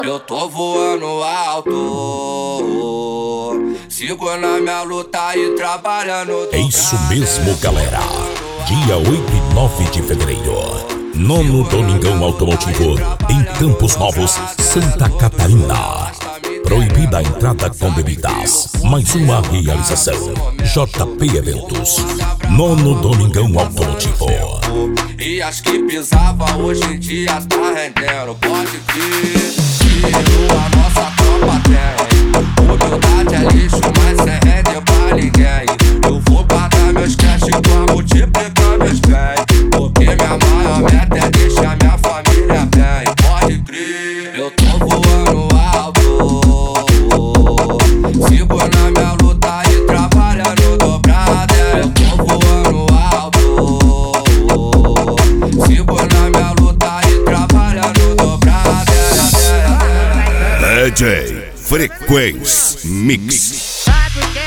Eu tô voando alto, sigo na minha luta e trabalhando. É isso mesmo, galera. Dia 8 e 9 de fevereiro, nono Domingão Automotivo em Campos Novos, Santa Catarina. Proibida a entrada com bebidas. Mais uma realização JP Eventos. Nono Domingão Automotivo. E as que pisava hoje em dia tá rendendo. Pode crer, a nossa tropa tem. Humildade é lixo, mas cê rende pra ninguém. Eu vou guardar meus cash pra multiplicar meus bens, porque minha maior meta é deixar minha família bem. Pode crer, eu tô voando alto, sigo na minha luta e trabalhando dobrada. Eu tô voando alto, sigo na minha luta e trabalhando dobrada. DJ Frequência Mix. Vai porque